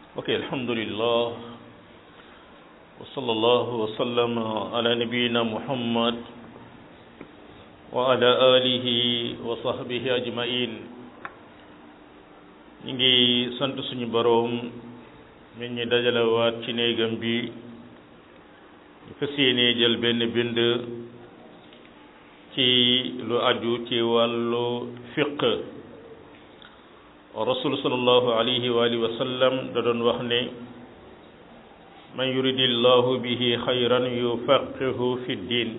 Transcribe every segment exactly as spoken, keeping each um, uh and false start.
ok alhamdulillah wa sallallahu wa sallama ala nabiyyina muhammad wa ala alihi wa sahbihi ajmain ñi ngi sant suñu boroom mi ñi dajalewaat ci néegam bi ñu fas yéene jël benn bind ci lu aju ci wàllu fiq rasul sallallahu alayhi wa alihi wa sallam da doon wax ne man yuridillahu bihi xayran yufaqihu fi diin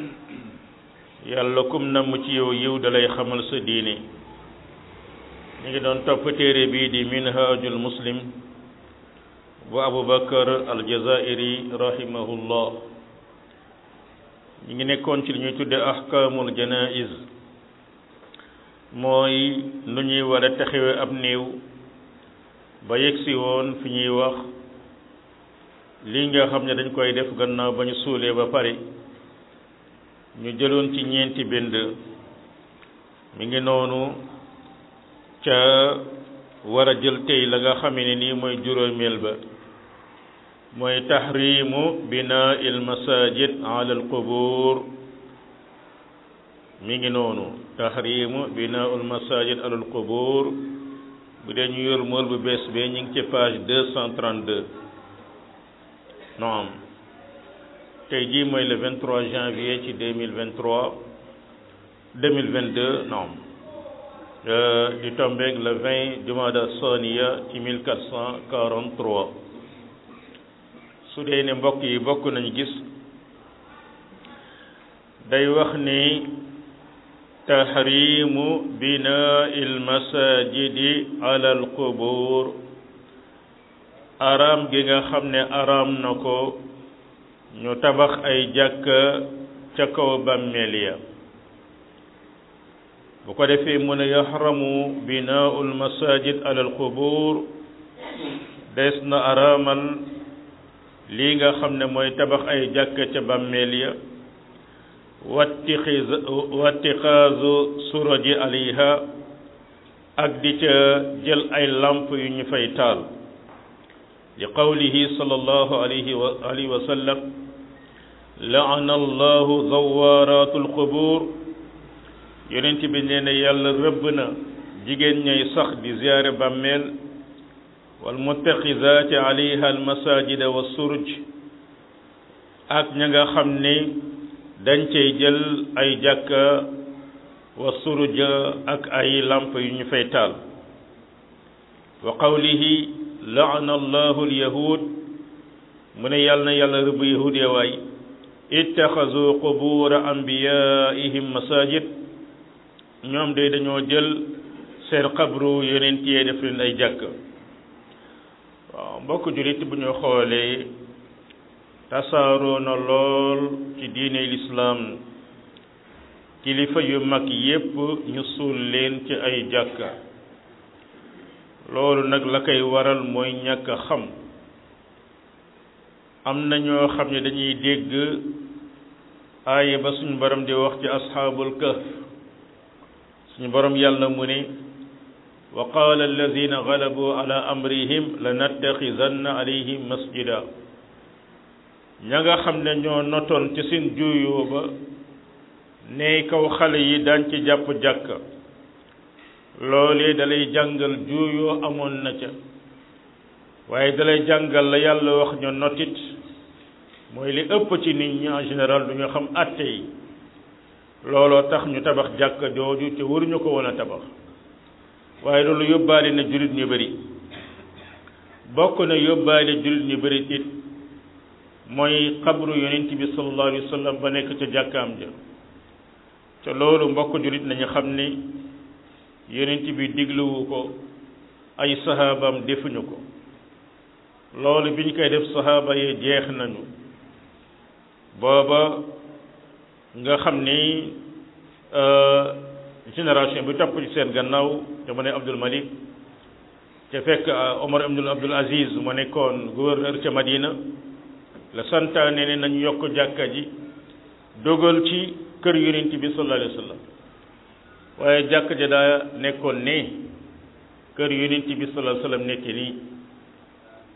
yàlla kum na mu ci yow yiw dalay xamal sa diine ñu ngi doon topp téere bii di minhajul muslim bu abubakar aljazairi rahimahullah ñu ngi nekkoon ci li ñuy tudde ahkamul janaiz mooy nu ñuy war a taxawe ab néew ba yegsi woon fi ñuy wax lii nga xam ne dañ koy def gannaaw ba ñu suulee ba pare ñu jëloon ci ñeenti bind mi ngi noonu ca war a jël tey la nga xam ne nii mooy juróomeel ba mooy tahrimu binaa il masajid ala al qubur mi ngi noonu tahrimu binaul masajid alal qubur bu dee ñu yor mool bu bees bee ñu ngi ci page deux cent trente-deux naam tey jii mooy le vingt-trois janvier ci deux mille vingt-trois deux mille vingt-deux naam di tombeeg le vingt jumada saniya ci mille quatre cent quarante-trois su dee ne mbokk yi bokk nañu gis day wax ni tahrimu binaa il masajidi ala al qubur araam gi nga xam ne araam na ko ñu tabax ay jàkka ca kaw bàmmeel ya bu ko defee mu ne yaxramu binaau l masajid ala al qubur des na araamal lii nga xam ne mooy tabax ay jàkka ca bàmmeel ya wattixaazu suraji alayha ak di ca jël ay lamp yu ñu fay taal li qawlihi sallallahu alayhi wa alihi wa sallam la'ana allahu zawaratul qubur yonent bi nee na yàlla rëbb na jigéen ñay sax di ziyaare bàmmeel wal muttaxizaati alayha al masajida wa suruj ak ña nga xam ne dañ cay jël ay jàkka wa suruja ak ay lamp yu ñu fay taal wa qawlihi la'ana allahu alyahud mu ne yàlla na yàlla rëbb yahud ya waay ittaxazu qubura anbiyaihim masajid ñoom de dañoo jël seen xabru yonent yee def leen ay jàkka waaw mbokk jullit bu ñu xoolee tasaaroo na lool ci diine lislaam kilifa yu mag yépp ñu suul leen ci ay jàkka loolu nag la koy waral mooy ñàkk a xam am na ñoo xam ne dañuy dégg aaya ba suñu borom di wax ci asxaabul kahf suñu borom yàlla mu ne wa qaala alladina galabu ala amrihim lanattaxidanna alayhim masjida ña nga xam ne ñoo notoon ci seen juuyoo ba ne kaw xale yi daan ci jàpp jàkka loolee dalay jàngal juuyoo amoon na ca waaye dalay jàngal la yàlla wax ñu notit mooy li ëpp ci nit ñi en général du ñu xam àtte yi looloo tax ñu tabax jàkka jooju te waruñu ko woon a tabax waaye loolu yóbbaale na jullit ñu bëri bokk na yóbbaale jullit ñu bëri it mooy xabru yonent bi sallallahu alayhi wa sallam ba nekk ca jàkkaam ja te loolu mbokk jullit nañu xam ne yonent bi digluwu ko ay sahaabam defuñu ko loolu bi ñu koy def sahaaba yi jeex nañu booba nga xam ni génération bi topp ci seen gannaaw te mu ne Abdul Malik te fekk Omar ibn Abdul Aziz mu nekkoon gouverneur ca Madina la santaane ne nañu yokk jàkka ji dogal ci kër yonent bi sallallahu alayhi wa sallam waaye jàkka ja daa nekkoon ne kër yonent bi sallallahu alayhi wa sallam nekk nii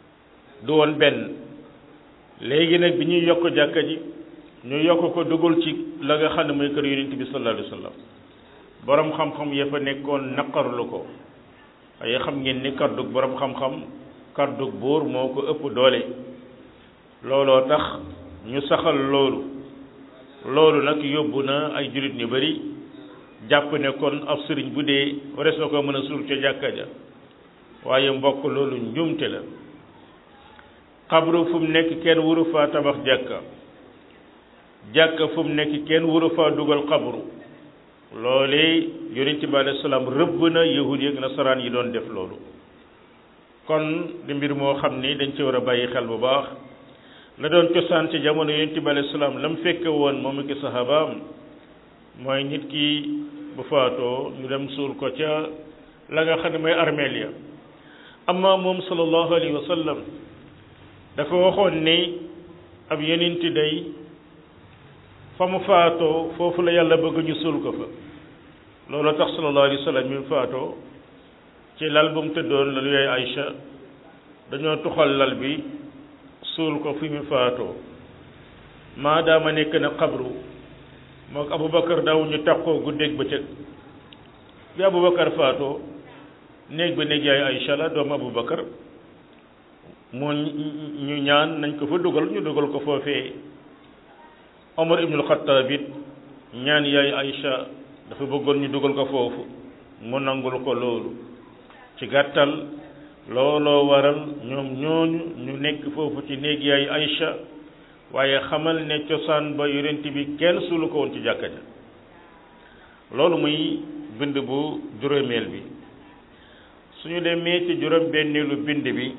du woon benn léegi nag bi ñuy yokk jàkka ji ñu yokk ko dugal ci la nga xam ne mooy kër yonent bi sallallahu alayhi wa sallam borom xam-xam ya fa nekkoon naqarlu ko waaye xam ngeen ni kàddug borom xam-xam kàddug buur moo ko ëpp doole looloo tax ñu saxal loolu loolu nag yóbbu na ay jullit ñu bari jàpp ne kon ab sëriñ bu dee warees na ko mën a suul ca jàkka ja waaye mbokk loolu njumte la xabru fu mu nekk kenn waru faa tabax jàkka jàkka fu mu nekk kenn waru faa dugal xabru loolee yonent bi alayhi salaam rëbb na yahud yi ak nasaraan yi doon def loolu kon di mbir moo xam ni dañ ci war a bàyyi xel bu baax la doon cosaan ci jamono yonent bi alayhi salaam la mu fekke woon moom ak sahabaam mooy nit ki bu faatoo ñu dem suul ko ca la nga xam ne mooy armeel ya amma moom sallallahu alayhi wa sallam dafa waxoon ni ab yonent day fa mu faatoo foofu la yàlla bëgg ñu suul ko fa loolu tax sallallahu alayhi wa sallam mi mu faatoo ci lal bu mu tëddoon lalu yaay Aïcha dañoo tuxal lal bi suul ko fi mu faatoo maadaama nekk na xabru mook Aboubacar daw ñu takkoo guddeeg bëccëg bi Aboubacar faatoo néeg ba néeg yaay Aïcha la doomu Aboubacar moo ñu ñaan nañ ko fa dugal ñu dugal ko foofee Omar ibnul Xattaab it ñaan yaay Aïcha dafa bëggoon ñu dugal ko foofu mu nangul ko loolu ci gàttal looloo waral ñoom ñooñu ñu nekk foofu ci néeg yaay Aïcha waaye xamal ne cosaan ba yonent bi kenn suulu ko woon ci jàkka ja loolu muy bind bu juróomeel bi suñu demee ci juróom benneelu bind bi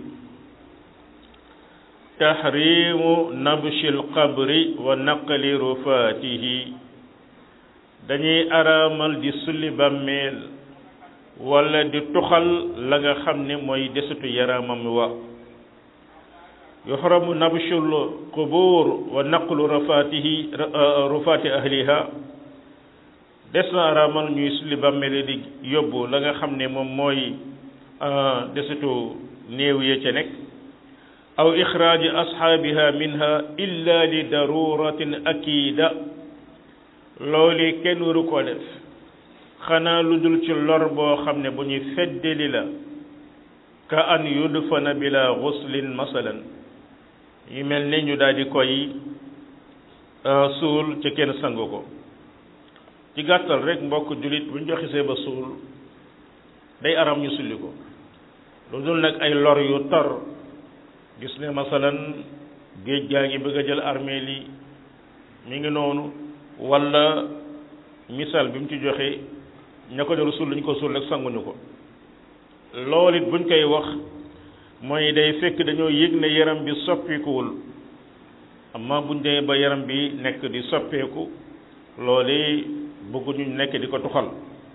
tahrimu nabshil qabri wa naqli rufaatihi dañuy araamal di sulli bàmmeel wala di tuxal la nga xam ne mooy desitu yaramam wa yuhramu nabshul qubur wa naqlu rufaatihi rufaati ahliha des na araamal ñuy sulli bàmmeel di yóbbu la nga xam ne moom mooy desitu néew yee ca nekk aw ixraaji ashaabiha minha illa li daruratin akida loolu kenn waru ko def xanaa lu dul ci lor boo xam ne bu ñuy feddali la ka an yudfana bila guslin masalan yu mel ne ñu daal di koy suul ci kenn sangu ko ci gàttal rek mbokk jullit bu ñu joxisee ba suul day aram ñu sulli ko lu dul nag ay lor yu tar gis ne masalan géej gaa ngi bëgg a jël armeel yi mi ngi noonu wala misaal bi mu ci joxe ña ko doon suul lañu ko suul rek sanguñu ko loolu it buñ koy wax mooy day fekk dañoo yëg ne yaram bi soppikuwul amma buñ demee ba yaram bi nekk di soppeeku loolu bëgguñu nekk di ko tuxal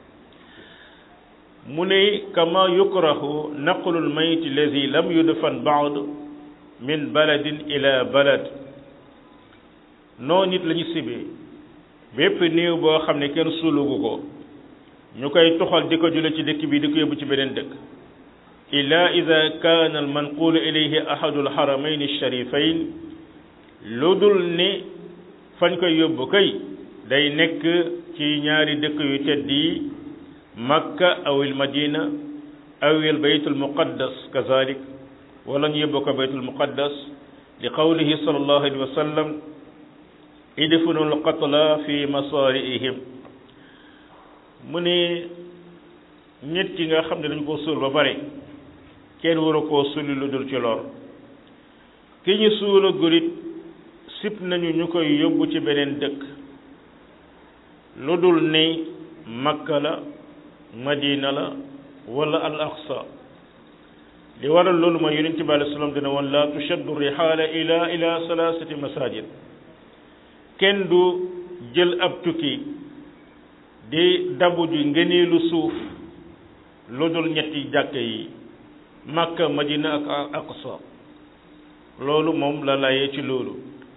mu ne kama yukrahu naqlul mayit allazi lam yudfan ba'd min baladin ila balad noo nit la ñu sibee bépp néew boo xam ne kenn suulugu ko ñu koy toxal di ko jule ci dëkk bi di ko yóbbu ci beneen dëkk illa ida kaana al manqulu ilayhi ahadu al haramayn al sharifayn lu dul ni fañ koy yóbbu kay day nekk ci ñaari dëkk yu tedd yi makka aw al madina aw al baytul muqaddas kazalik wala ñu yóbbu ko baytul muqaddas li qawlihi sallallahu alayhi wa sallam idfinu al qatla fi masari'ihim mu ne nit ki nga xam ne dañ koo suul ba pare kenn waru koo sulli lu dul ci lor ki ñu suula gurit sip nañu ñu koy yóbbu ci beneen dëkk lu dul ni makka la madina la wala al aqsa li waral loolu mooy yonent bi alayhi salaam dina woon la tushaddu rihaala ila ila salaasati masajid kenn du jël ab tukki di dabu ji ngëneelu suuf lu dul ñetti jàkk yi makka madina ak aqsa loolu moom la layee ci loolu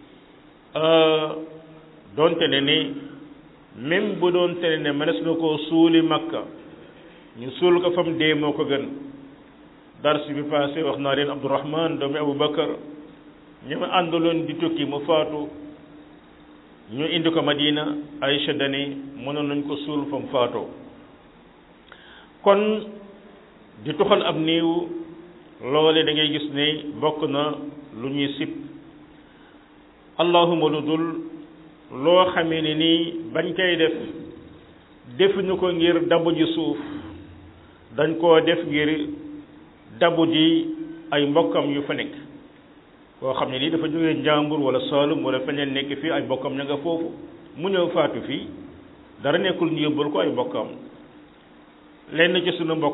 doonte ne ni même bu doonte ne ne mënees na koo suuli makka ñu suul ko fam dee moo ko gën dars bi passé wax naa leen Abdourahman doomi Aboubacar ñu ma àndaloon di tukki mu faatu ñu indi ko Madina Aïcha dani mënoon nañ ko suul fa mu faatoo kon di tuxal ab néew loole da ngay gis ne bokk na lu ñuy sib allahuma lu dul loo xamee ne nii bañ koy def defuñu ko ngir dabu ji suuf dañ koo def ngir dabu ji ay mbokkam yu fa nekk koo xam ne nii dafa jógee Njàmbur wala Saalum wala feneen nekk fii ay mbokkam ña nga foofu mu ñëw faatu fii dara nekkul ñu yóbbal ko ay mbokkam lenn ci sunu mbokk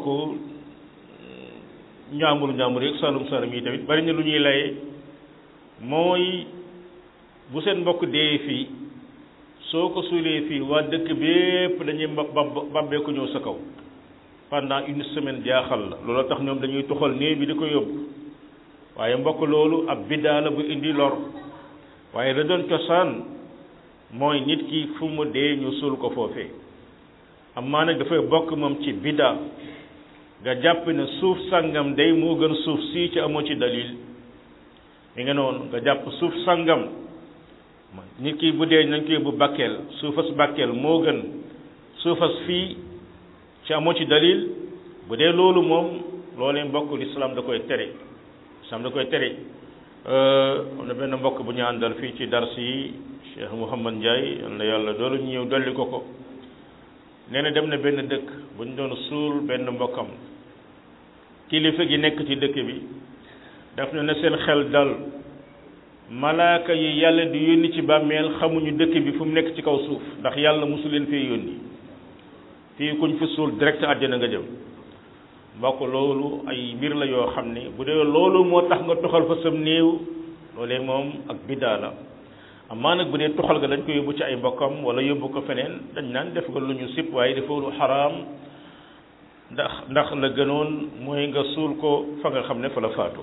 Njàmbur Njàmbur yeeg Saalum Saalum yi tamit bari na lu ñuy laye mooy bu seen mbokk dee fii soo ko suulee fii waa dëkk bépp dañuy mbab babbee ko ñëw sa kaw pendant une semaine jaaxal la loolu tax ñoom dañuy toxal néew bi di ko yóbbu waaye mbokk loolu ab biddaa la bu indi lor waaye la doon cosaan mooy nit ki fu mu dee ñu suul ko foofee amaa nag dafay bokk moom ci biddaa nga jàpp ne suuf sangam day moo gën suuf sii ci amoo ci dalil mi nga noonu nga jàpp suuf sangam nit ki bu dee nañ koy bu Bakel suufas Bakel moo gën suufas fii ci amoo ci dalil bu dee loolu moom loolee mbokk lislaam da koy tere lislaam da koy tere am na benn mbokk bu ñu àndal fii ci dars yi Cheikh Mouhamad Ndiaye yal na yàlla doolu ñu ñëw dolli ko ko nee na dem na benn dëkk bu ñu doon suul benn mbokkam kilifa gi nekk ci dëkk bi daf na ne seen xel dal malaaka yi yàlla di yónni ci bàmmeel xamuñu dëkk bi fu mu nekk ci kaw suuf ndax yàlla mosu leen fee yónni fii kuñ fi suul direct àjjana nga jëm mbokk loolu ay mbir la yoo xam ne bu dee loolu moo tax nga toxal fa sam néew loolee moom ak biddaa la amaa nag bu dee toxal ga dañ ko yóbbu ci ay mbokkam wala yóbbu ko feneen dañ naan def nga lu ñu sib waaye dafa lu xaraam ndax ndax la gënoon mooy nga suul ko fa nga xam ne fa la faatu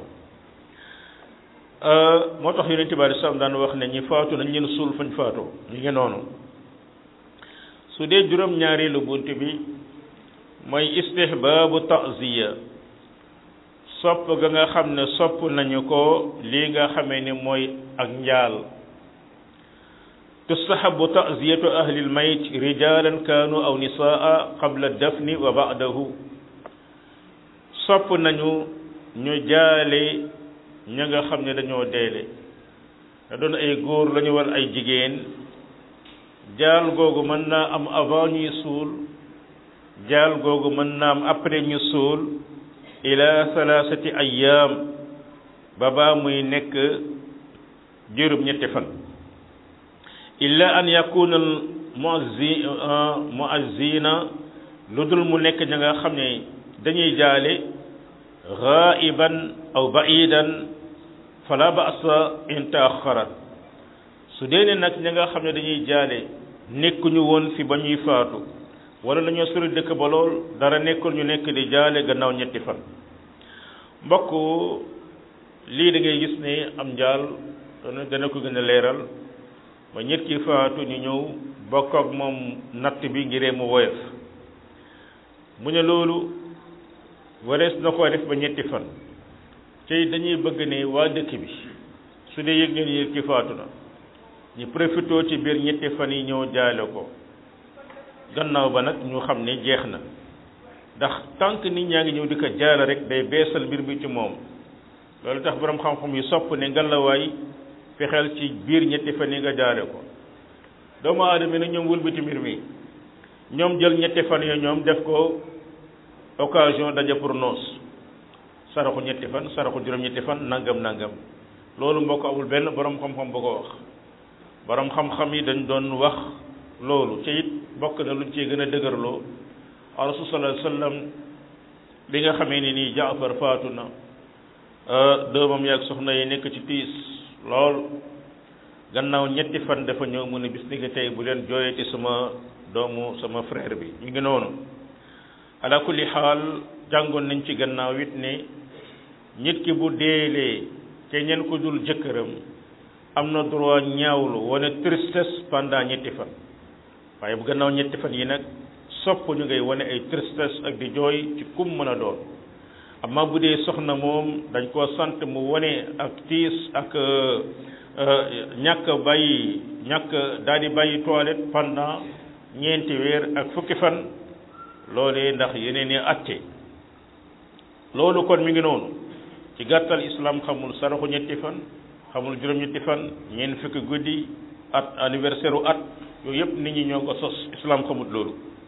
moo tax yonent bi sallallahu alayhi wasallam daan wax ne ñi faatu nañ leen suul fañ faatoo ñu ngi noonu su dee juróom ñaareelu bunt bi mooy istihbaabu ta'ziya sopp ga nga xam ne sopp nañu ko lii nga xamee ni mooy ak njaal tustahabu ta'ziyatu ahli al-mayt rijalan kaanu aw nisaa qabla dafni wa ba'dahu sopp nañu ñu jaale ña nga xam ne dañoo deele da doon ay góor lañu wal ay jigéen jaal googu mën naa am avant ñuy suul jaal googu mën naa am après ñu suul ila thalathati ayyam ba baa muy nekk juróom ñetti fan illa an yakuna al muazzi muazzina lu dul mu nekk ña nga xam ne dañuy jaale ghaiban aw ba'idan fala ba'sa in ta'akhkharat su dee ne nag ña nga xam ne dañuy jaale nekkuñu woon fi ba ñuy faatu wala nañoo sori dëkk ba lool dara nekkul ñu nekk di jaale gannaaw ñetti fan mbokk lii da ngay gis ne am njaal dana dana ko gën a leeral ba ñett ki faatu ñu ñëw bokk ak moom natt bi ngiree mu woyof mu ne loolu warees na ko def ba ñetti fan tey dañuy bëgg ne waa dëkk bi su dee yëg ngeen yëg ki faatu na ñu profité ci biir ñetti fan yi ñëw jaale ko gannaaw ba nag ñu xam ne jeex na ndax tant que nit ñaa ngi ñëw di ko jaale rek day beesal mbir bi ci moom loolu tax borom xam-xam yi sopp ne ngalawaay fexeel ci biir ñetti fan yi nga jaale ko doomu aadama nag ñoom wëlbati mbir mi ñoom jël ñetti fan yo ñoom def ko occasion daje pour noos saraxu ñetti fan saraxu juróom ñetti fan nangam nangam loolu mbokk amul benn borom xam-xam bu ko wax borom xam-xam yi dañ doon wax loolu ci it bokk na luñ ci gën a dëgërloo rasul sallallahu alayhi wasallam bi nga xamee ni nii Jaafar faatu na doomam yaag soxna yi nekk ci tiis lool gannaaw ñetti fan dafa ñëw mu ne bis ni tey bu leen jooyee ci sama doomu sama frère bi ñu ngi noonu ala kulli xaal jàngoon nañ ci gannaaw it ne nit ki bu deelee te ñeen ko dul jëkkëram am na droit ñaawlu wane tristesse pendant ñetti fan waaye bu gannaaw ñetti fan yi nag sopp ñu ngay wane ay tristesse ak di jooy ci kum mën a doon amma bu dee soxna moom dañ koo sant mu wone ak tiis ak ñàkk bàyyi ñàkk daal di bàyyi toilette pendant ñeenti weer ak fukki fan loolee ndax yeneen i atte loolu kon mi ngi noonu ci gàttal islam xamul saraxu ñetti fan xamul juróom-ñetti fan ñeent fukki guddi at anniversaire u at yooyu yëpp nit ñi ñoo ko sos islam xamul loolu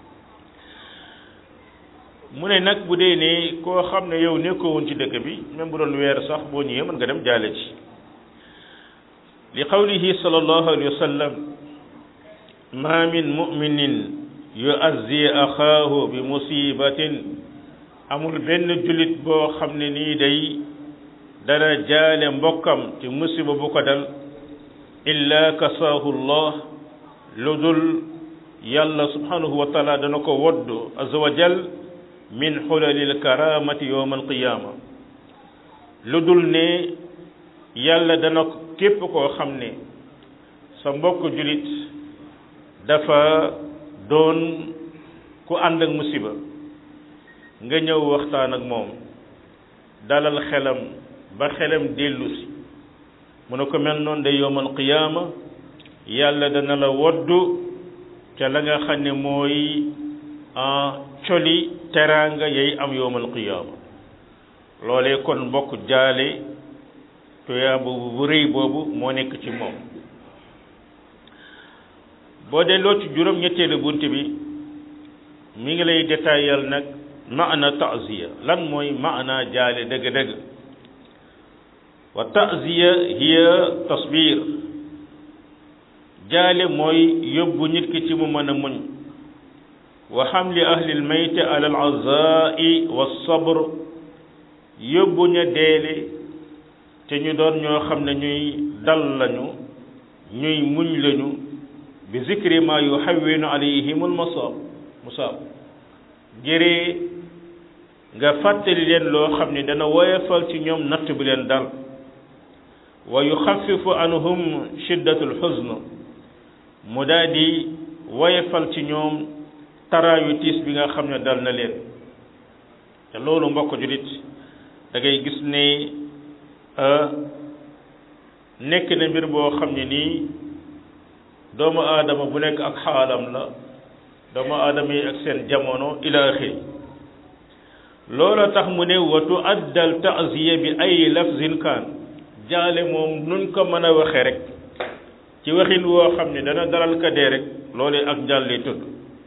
mu ne nag bu dee ne koo xam ne yow nekkoo woon ci dëkk bi même bu doon weer sax boo ñëwee mën nga dem jaale ci li qawlihi sallallahu alayhi wa sallam ma min muminin yuazzi axaahu bi musibatin amul benn jullit boo xam ne nii day dana jaale mbokkam ci musiba bu ko dal illa kasaahu llah lu dul yàlla subhanahu wa taala dana ko woddu azza wa jal min xulalil karamati yowm alqiyama lu dul ne yàlla dana képp koo xam ne sa mbokk jullit dafa doon ku ànd ak musiba nga ñëw waxtaan ak moom dalal xelam ba xelam dellu si mu ne ko mel noonu day yowmal qiyaama yàlla dana la woddu ca la nga xam ne mooy coli teraanga yay am yowmal qiyaama loolee kon mbokk jaale tuyaa boobu bu rëy boobu moo nekk ci moom boo delloo ci juróom ñetteelu bunt bi mi ngi lay détaillal nag maana ta'ziya lan mooy maana jaale dëgg-dëgg wa ta'ziya hiya tasbir jaale mooy yóbbu nit ki ci mu mën a muñ wa hamli ahli almayt ala al-azaa'i was-sabr yóbbu ña deele te ñu doon ñoo xam ne ñuy dal lañu ñuy muñ lañu bi zikri ma yuhawwinu alayhim al-masaab musaab jëree nga fàttali leen loo xam ne dana woyofal ci ñoom natt bi leen dal wa yuxaffifu anhum shiddatul huzn mu daal di woyofal ci ñoom taraayu tiis bi nga xam ne dal na leen te loolu mbokk julit da ngay gis ne nekk na mbir boo xam ne nii doomu aadama bu nekk ak xaalam la doomu aadama yi ak seen jamono ila axiri loola tax mu ne wa tu'addal ta'ziya bi ay lafzin kaan jaale moom nuñ ko mën a waxe rek ci waxin woo xam ne dana dalal ka dee rek loolee ak njaal lay tudd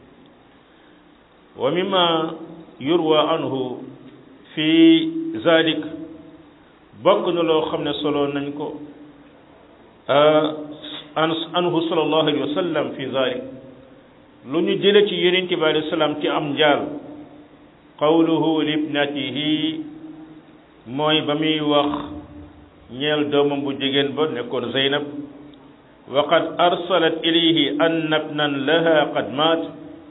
wa mimma yurwa anhu fi zalik bokk na loo xam ne solo nañ ko anhu sallallahu alayhi wa sallam fi zalik lu ñu jële ci yonent bi alayhi salaam ci am njaal qawluhu libnatihi mooy ba muy wax ñeel doomam bu jigéen ba nekkoon Zeynab wa qad arsalat ilayhi anna ibnan laha qad maat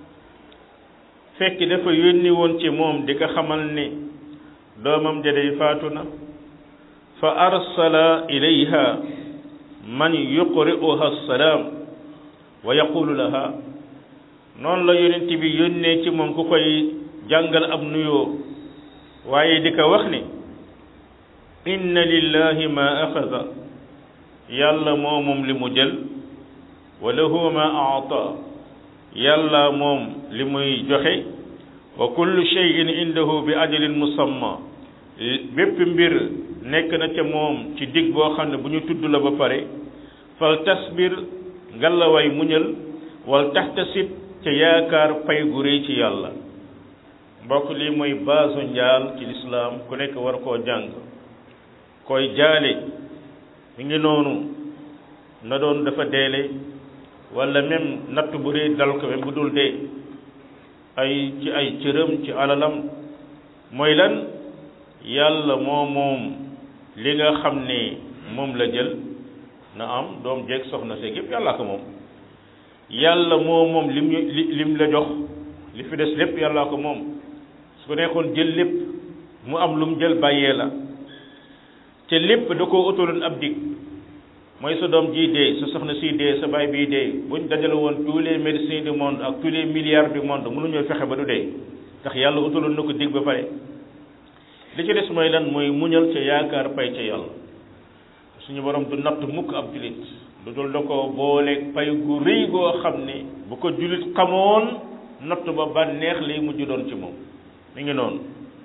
fekk dafa yónni woon ci moom di ko xamal ni doomam ja day faatu na fa arsala ilayha man yuqri'uha assalaam wa yaqulu laha noonu la yonent bi yónnee ci moom ku koy jàngal ab nuyoo waaye di ko wax ni inna lillahi ma axada yàlla moo moom li mu jël wa lahu ma aata yàlla moom li muy joxe wa kullu shay'in indahu bi ajalin musamma bépp mbir nekk na ca moom ci dig boo xam ne bu ñu tudd la ba pare fal tasbir ngallaway muñal wal taxtasib ca yaakaar pay gu rëy ci yàlla mbokk lii mooy baasu njaal ci lislaam ku nekk war koo jàng koy jaale mi ngi noonu na doon dafa deele wala même natt bu rëy dal ko même bu dul dee ay ci ay cëram ci alalam mooy lan yàlla moo moom li nga xam ne moom la jël na am doom jeeg soxna seeg yëpp yàlla ko moom yàlla moo moom lim lim la jox li fi des lépp yàlla ko moom su ko nekkoon jël lépp mu am lu mu jël bàyyee la te lépp da koo utaloon ab dig mooy sa doom ji dee sa soxna si dee sa baay bii dee buñ dajale woon tous les médecins du monde ak tous les milliards du monde mënuñoo fexe ba du dee ndax yàlla utaloon na ko dig ba pare li ci des mooy lan mooy muñal ca yaakaar pay ca yàlla suñu borom du natt mukk ab julit lu dul da ko booleeg pay gu rëy goo xam ne bu ko julit xamoon natt ba bànneex lay mujj doon ci moom mi ngi noonu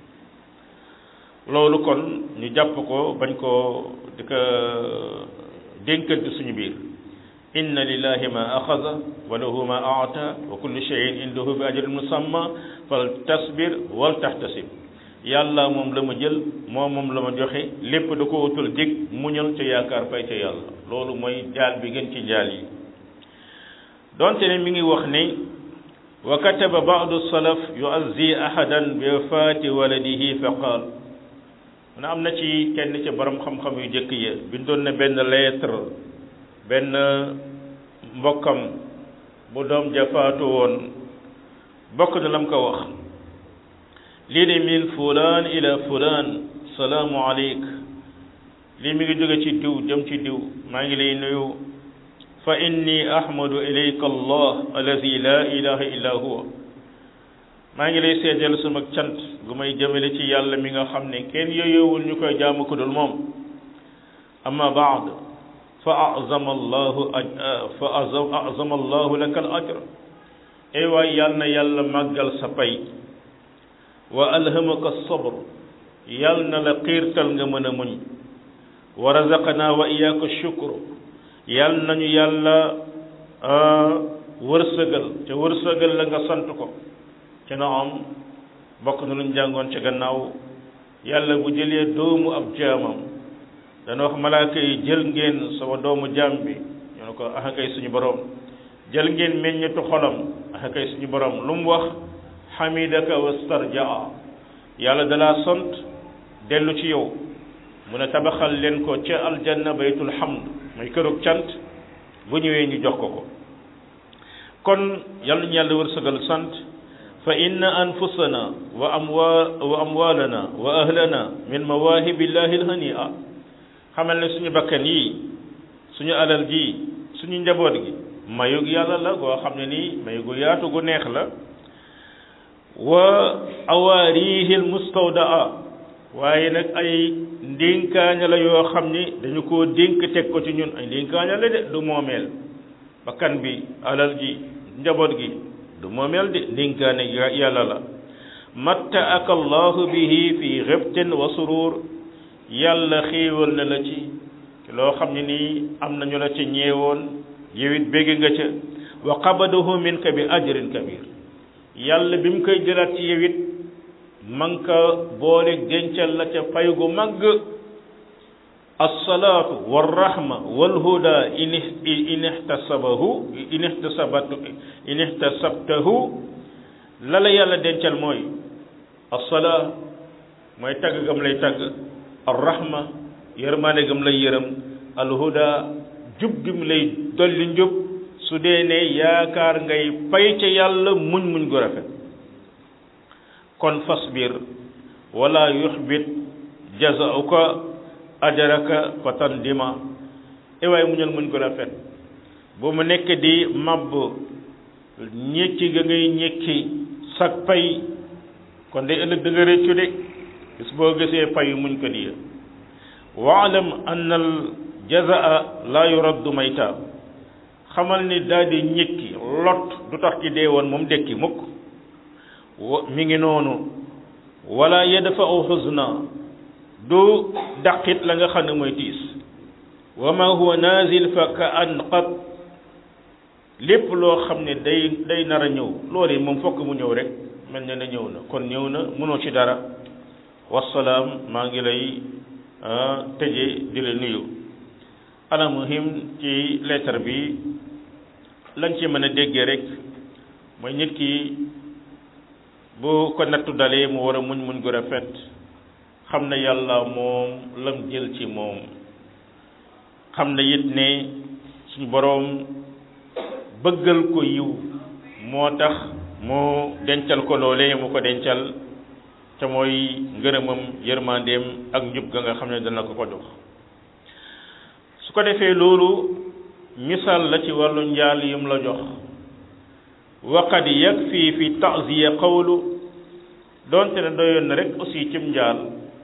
loolu kon ñu jàpp ko bañ koo di ko dénkante suñu biir inna lillahi ma axada wa lahu ma aata wa kullu shay'in indahu bi ajrin musamma fal tasbir wal tahtasib yàlla moom la ma jël moom moom la ma joxe lépp da ko wutal dig muñal ca yaakaar fay ca yàlla loolu mooy jaal bi gën ci jaal yi donte ne mi ngi wax ne wa kataba ba'du salaf yu'azzi ahadan bi wafaati waladihi fa qaal mu ne am na ci kenn ci borom xam-xam yu jëkk ya bindoon na benn lettre benn mbokkam bu doom ja faatu woon bokk na lam ko wax lii de min fulaan ila fulaan salaamu aleyk lii mi ngi jóge ci diw jëm ci diw maa ngi lay nuyu fa inni ahmadu ilayka allah allazi la ilaha illa huwa maa ngi lay seedeel sama cant gu may jëmale ci yàlla mi nga xam ne kenn yooyowul ñu koy jaamu ko dul moom amma baad fa azama allahu fa azama allahu laka al ajr ay waay yàlla na yàlla màggal sa pay wa alhamaka sabr yàlla na la xiirtal nga mën a muñ wa razaqana wa iyyaka shukr yàlla nañu yàlla wërsëgal te wërsëgal la nga sant ko ci na am bokk na luñ jàngoon ci gannaaw yàlla bu jëlee doomu ab jaamam dana wax malaaka yi jël ngeen sama doomu jaam bi ñu ne ko ah kay suñu borom jël ngeen meññetu xolam ah kay suñu borom lu mu wax hamidaka wastarjaa yàlla dalaa sant dellu ci yow mu ne tabaxal leen ko ca aljanna baytul hamd mooy kërug cant bu ñëwee ñu jox ko ko kon yàlla ñu yàlla wërsëgal sant fa inna anfusana wa amwa wa amwalana wa ahlana min mawahibillahi alhania xamal ne suñu bakkan yi suñu alal ji suñu njaboot gi mayug yàlla la goo xam ne nii mayu gu yaatu gu neex la wa awaarihi almustawdaa waaye nag ay ndénkaaña la yoo xam ni dañu koo dénk teg ko ci ñun ay ndénkaaña la de du moomeel bakkan bi alal ji njaboot gi du moomeel de ndénkaane yàlla la mattaaka allahu bihi fi ghibtin wa surur yàlla xéewal na la ci loo xam ne nii am nañu la ci ñeewoon yowit bégg nga ca wa qabadahu minka bi ajrin kabir yàlla bi mu koy jëlaat ci yowit man ka boole dencal la ca pay gu màgg alsalaatu walrahma walhuda in ihtasabahu in ihtasabatu in ihtasabtahu la la yàlla dencal mooy alsalaa mooy tagg gam lay tagg alrahma yërmaane gam lay yërëm alhuda jub gim lay dolli njub su dee ne yaakaar ngay pay ca yàlla muñ muñ gu rafet kon fasbir wala yuxbit jazauka ajaraka fatandima e waay muñal muñ ko rafet bu mu nekk di mabb ñekki ga ngay ñekki sag pay kon day ëllëg da nga réccu de bis boo gisee payu muñ ko diya waalam an al jazaa la yuraddu mayta xamal ni daal di ñekki lot du tax ci dee woon moom dekki mukk mi ngi noonu wala yadfa'u huzna du daqit la nga xam ne mooy tiis wa ma huwa nazil fa ka an qad lépp loo xam ne day day nar a ñëw loolu yi moom fokk mu ñëw rek mel ne na ñëw na kon ñëw na mënoo ci dara wasalaam maa ngi lay tëje di la nuyu ala muhim ci lettre bi lañ ci mën a déggee rek mooy nit ki bu ko nattu dalee mu war a muñ muñ gu rafet xam na yàlla moom lam jël ci moom xam na it ne suñu boroom bëggal ko yiw moo tax mu dencal ko loolee mu ko dencal te mooy ngërëmam yërmandeem ak njub ga nga xam ne dana ko ko jox su ko defee loolu misaal la ci wàllu njaal yum la jox waqad yakfi fi ta'ziya qawlu doonte ne doyoon na rek aussi cim njaal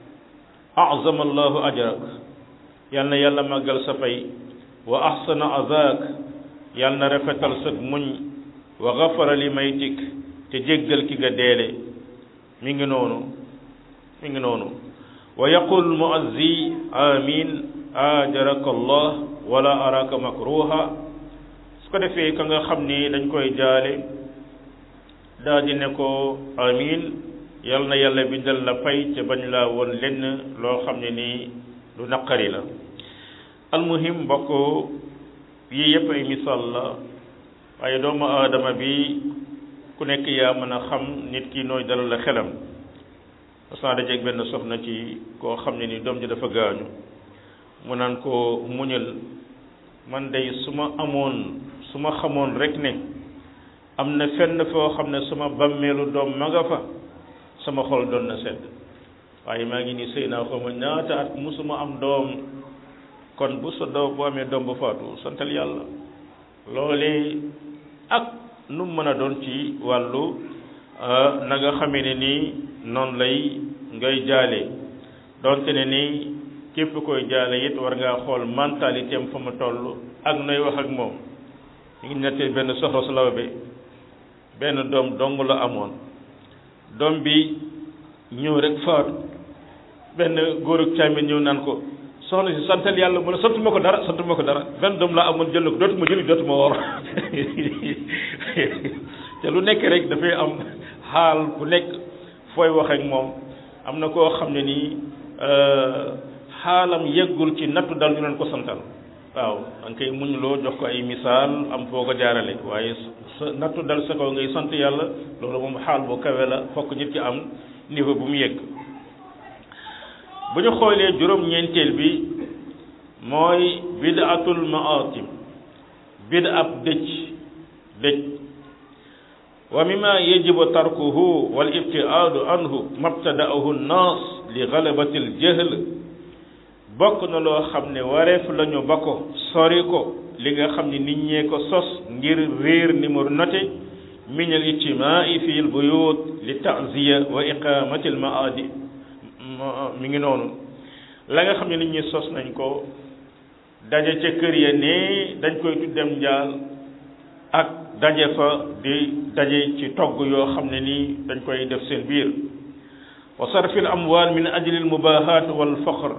a'zama allahu ajrak yal na yàlla màggal sa fay wa ahsana azak yal na rafetal sa muñ wa ghafara li maytik te jéggal ki nga deele mi ngi noonu mi ngi noonu wa yaqul muazzi amin ajaraka allah wala araka makruha su ko defee ka nga xam ni dañ koy jaale daa di ne ko amin yal na yàlla bindal la fay ca bañ laa woon lenn loo xam ne nii lu naqari la almuhim mbokk yii yëpp ay misaal la waaye doomu aadama bi ku nekk yaa mën a xam nit ki nooy dalal la xelam parce que dajeeg benn soxna ci koo xam ne ni doom ji dafa gaañu mu naan ko muñal man day su ma amoon su ma xamoon rek ne am na fenn foo xam ne suma bàmmeelu doom ma nga fa sama xol doon na sedd waaye maa ngi nii sëy naa xaw ma ñaata at musuma am doom kon bu sa doom bu amee doom bu faatu santal yàlla loolee ak nu mën a doon ci wàllu na nga xamee ne nii noonu lay ngay jaale donte ne nii képp koy jaale it war ngaa xool mentalité am fa mu toll ak nooy wax ak moom ñu ngi nettee benn soxla su law bi benn doom dong la amoon doom bi ñëw rek faatu benn góor ak càmmiñ ñëw naan ko soxna si santal yàlla mu ne santuma ko dara santuma ko dara benn doom laa amoon jël ko dootuma jëli dootuma woor te lu nekk rek dafay am xaal bu nekk fooy wax ak moom am na koo xam ne nii xaalam yeggul ci nattu dal ñu leen ko santal waaw danga koy muñ loo jox ko ay misaal am foo ko jaarale waaye sa nattu dal sa kaw ngay sant yàlla loolu moom xaal bu kawe la fokk nit ki am niveau bu mu yegg bu ñu xoolee juróom-ñeenteel bi mooy bid'atul ma'atim bid'ab dëj dëj wa mimma yajibu tarkuhu wal ibtiaadu anhu mabtada'ahu an-nas li ghalabati al-jahl bokk na loo xam ne wareef lañu ba ko sori ko li nga xam ne nit ñee ko sos ngir réer ni mu note min al ijtimaa'i fi al buyut li ta'ziya wa iqamati al ma'adi mi ngi noonu la nga xam ne nit ñi sos nañ ko daje ca kër ya ne dañ koy tuddem njaal ak daje fa di daje ci togg yoo xam ne nii dañ koy def seen biir wa sarfi al amwal min ajli al mubahat wal faqr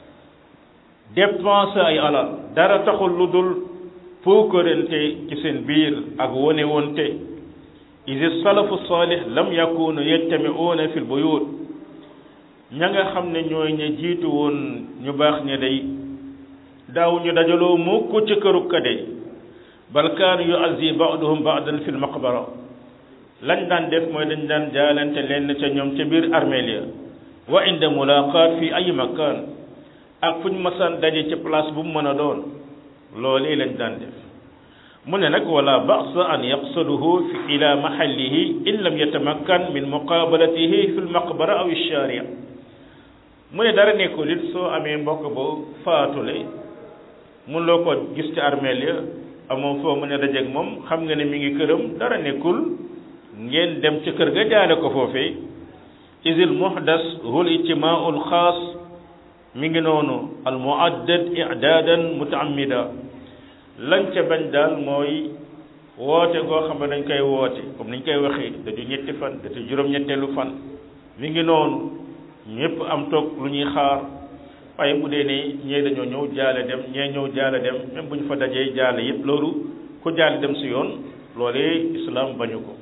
dépense ay alal dara taxul lu dul puukarante ci seen biir ak wone wonte is salafu salih lam yakunu yajtami'una fi al buyut ña nga xam ne ñooy ña jiitu woon ñu baax ña day daaw ñu dajaloo mukk ci këru kade bal kaanu yu'azzi ba'duhum ba'dan fi al-maqbara lañ daan def mooy dañ daan jaalante leen ca ñoom ca biir armeel ya wa inda mulaqat fi ay makan ak fuñ masaan daje ci place bu mu mën a doon loolee lañ daan def mu ne nag wala ba'sa an yaqsaduhu fi ila mahallihi in lam yatamakkan min muqabalatihi fi al-maqbara aw ash-shari' mu ne dara nekkul it soo amee mbokk ba faatule mun loo ko gis ci armeel ya amoo foo mën a dajeeg moom xam nga ne mi ngi këram dara nekkul ngeen dem ci kër ga jaale ko foofee isil muhdas hul ijtimaa'ul xaas mi ngi noonu al mu'addad i'daadan muta'ammida lañ ca bañ daal mooy woote goo xam ne dañ koy woote comme niñ koy waxee da du ñetti fan da du juróom-ñetteelu fan mi ngi noonu ñëpp am toog lu ñuy xaar waaye bu dee ne ñee dañoo ñëw jaale dem ñee ñëw jaale dem même bu ñu fa dajee jaale yëpp loolu ku jaale dem si yoon loolee islam bañu ko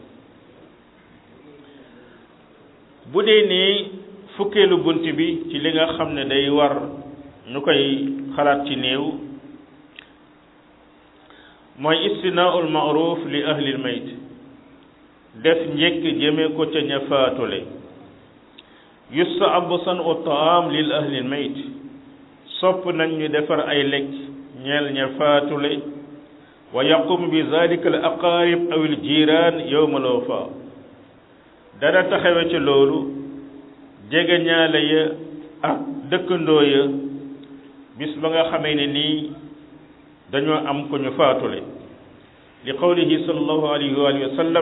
bu dee ne fukkeelu bunt bi ci li nga xam ne day war ñu koy xalaat ci néew mooy istinaa'ul ma'ruf li ahlil mayt def njëkk jëme ko ca ña faatule yustahabu san'u ta'am lil ahlil mayt sopp nañ ñu defar ay lekk ñeel ña faatule wa yaqum bi zalika al aqarib aw al jiran yawm al wafa dara taxawe ci loolu jege ñaale ya ak dëkkandoo ya bis ba nga xamee ne nii dañoo am ko ñu faatule li qawlihi sallallahu alayhi wa sallam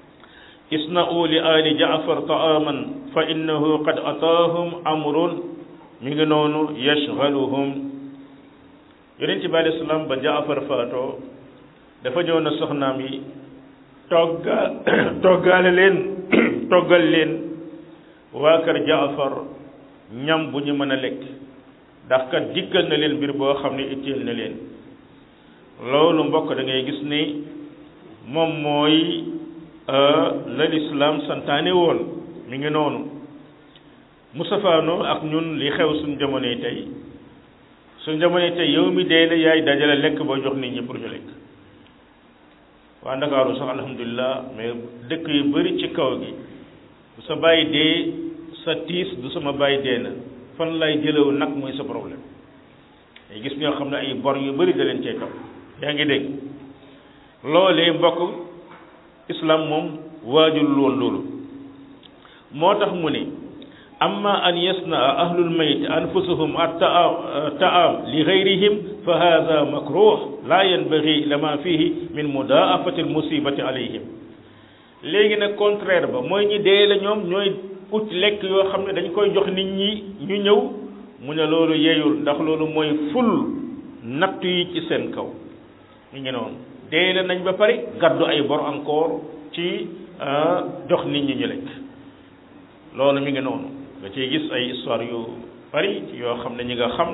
isna'u li ali ja'far ta'aman fa innahu qad ataahum amrun mi ngi noonu yashghaluhum yonent bi alayhi salaam ba Jaafar faatoo dafa ñëw na soxnaam yi togga toggaale leen toggal leen waa kër Jaafar ñam bu ñu mën a lekk ndax kat diggal na leen mbir boo xam ne itteel na leen loolu mbokk da ngay gis ni moom mooy la lislaam santaane woon mi ngi noonu mu safaanoo ak ñun li xew suñ jamonoy tey suñ jamonoy tey yow mi dee la yaay dajale lekk boo jox nit ñi pour ñu lekk waa Ndakaaru sax alhamdulilah mais dëkk yu bëri ci kaw gi bu sa bàyyi dee sa tiis du sama bàyyi dee na fan lay jëlew nag mooy sa problème ay gis ñoo xam ne ay bor yu bëri da leen cay topp yaa ngi dégg loolee mbokk islam moom waajul lool loolu moo tax mu ne amma an yasnaa ahlul mayt anfusahum at-ta'am li ghayrihim fa hadha makruh la yanbaghi lama fihi min mudaafati al-musibati alayhim léegi nag contraire ba mooy ñi dee la ñoom ñooy ut lekk yoo xam ne dañ koy jox nit ñi ñu ñëw mu ne loolu yeeyul ndax loolu mooy ful nattu yi ci seen kaw ñu ngi noonu dee la nañ ba pare gaddu ay bor encore ci jox nit ñi ñu lekk loolu mi ngi noonu nga ciy gis ay histoire yu bari yoo xam ne ñi nga xam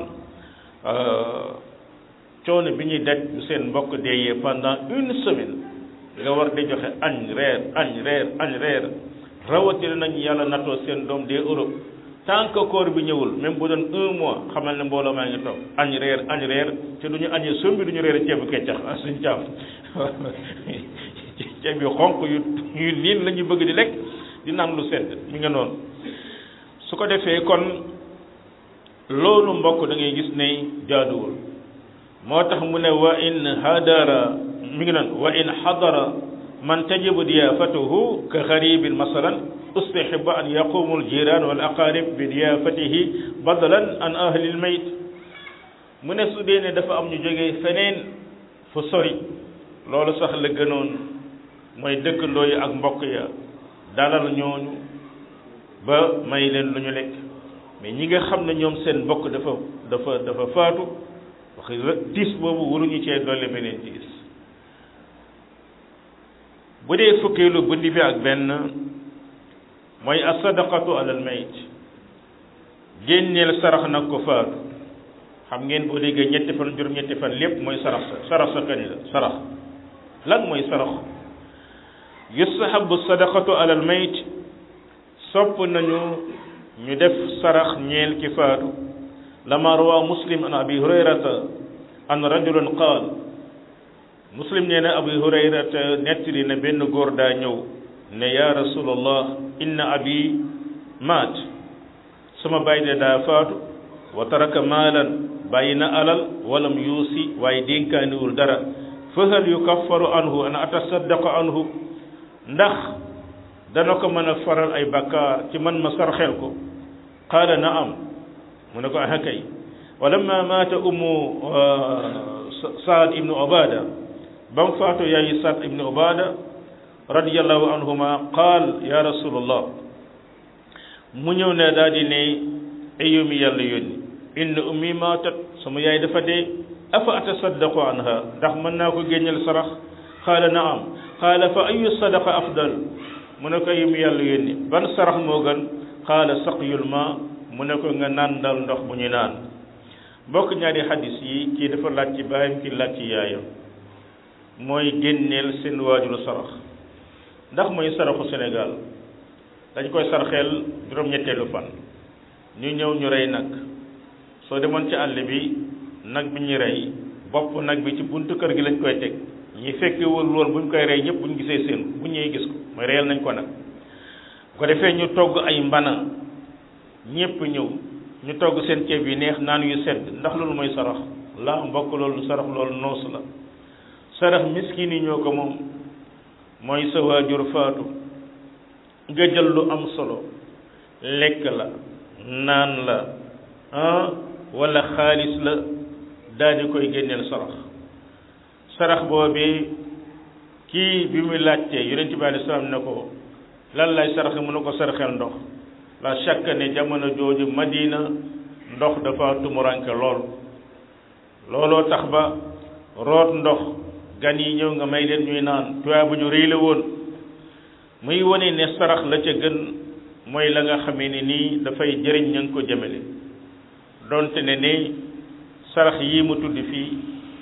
coono bi ñuy daj bu seen mbokk deeyee pendant une semaine nga war di joxe añ reer añ reer añ reer rawatina nañ yàlla nattoo seen doom dee Europe tant que koor bi ñëwul même bu doon un mois xamal ne mbooloo maa ngi toog añ reer añ reer te du ñu añee sombi du ñu reer ceebu keccax ah suñ caaf ceeb yu xonq yu yu niin la ñu bëgg di lekk di naan lu sedd mi nga noonu su ko defee kon loolu mbokk da ngay gis ne jaaduwul moo tax mu ne wa in hadara mi ngi naan wa in hadara man tajibu diyafatuhu ka gharibin masalan ustihiba an yaqumu aljiran wal aqarib bi diyafatihi badalan an ahli almayt mu ne su dee ne dafa am ñu jógee feneen fu sori loolu sax la gënoon mooy dëkkandoo yi ak mbokk ya dalal ñooñu ba may leen lu ñu lekk mais ñi nga xam ne ñoom seen mbokk dafa dafa dafa faatu wax tiis boobu waruñu cee dolli beneen tiis bu dee fukkeelu bundi bi ak benn mooy as-sadaqatu alal mayt génneel sarax nag ko faatu xam ngeen boo déggee ñetti fan juróom ñetti fan lépp mooy sarax sa sarax sa kañ la sarax lan mooy sarax yustahabu sadaqatu alal mayt sopp nañu ñu def sarax ñeel ki faatu lama rawa muslim an abi hurayrata an rajulun qaal muslim nee na abi hurayrata nettali na benn góor daa ñëw ne ya rasulallah inna abi maat sama bàyyi de daa faatu wa taraka maalan bàyyi na alal walam yuusi waaye dénkaaniwul dara fa hal yukaffaru anhu an atasaddaqa anhu ndax dana ko mën a faral ay bakkaar ci man ma sarxel ko qaala naam mu ne ko ah kay wa lamma maata ummu Saad ibnu Ubaada ba mu faatu yaayu Saad ibnu Ubaada radiyallahu anhuma qaal ya rasulallah mu ñëw ne daal di ne ayumi yàlla yónni inna ummi maatat sama yaay dafa dee afa atasaddaqu anha ndax mën naa ko génneel sarax qaala naam qaala fa ayu sadaqa afdal mu ne ko ayumi yàlla yónni ban sarax moo gën qaala saqyul ma mu ne ko nga naan dal ndox bu ñu naan mbokk ñaari xadis yi kii dafa laaj ci baayam kii laaj ci yaayam mooy génneel seen waajuru sarax ndax mooy saraxu Sénégal dañ koy sarxeel juróom-ñetteelu fan ñu ñëw ñu rey nag soo demoon ci àll bi nag bi ñu rey bopp nag bi ci buntu kër gi lañ koy teg ñi fekkewul woon buñ koy rey ñëpp buñ gisee seen bu ñëwee gis ko mooy reyal nañ ko nag bu ko defee ñu togg ay mbana ñëpp ñëw ñu togg seen ceeb yi neex naan yu sedd ndax loolu mooy sarax la mbokk loolu sarax loolu noos la sarax miskin yi ñoo ko moom mooy sa waajur faatu nga jël lu am solo lekk la naan la ah wala xaalis la daal di koy génneel sarax sarax boobee kii bi muy laajtee yonent bi alayhi salaam ne ko lan lay saraxe mu ne ko saraxel ndox la chaque ne jamono jooju Madina ndox dafa tumuranke lool looloo tax ba root ndox gan yi ñëw nga may leen ñuy naan tuyaa bu ñu rëy la woon muy wone ne sarax la ca gën mooy la nga xamee ne nii dafay jëriñ ña nga ko jëmale donte ne ni sarax yii mu tudd fii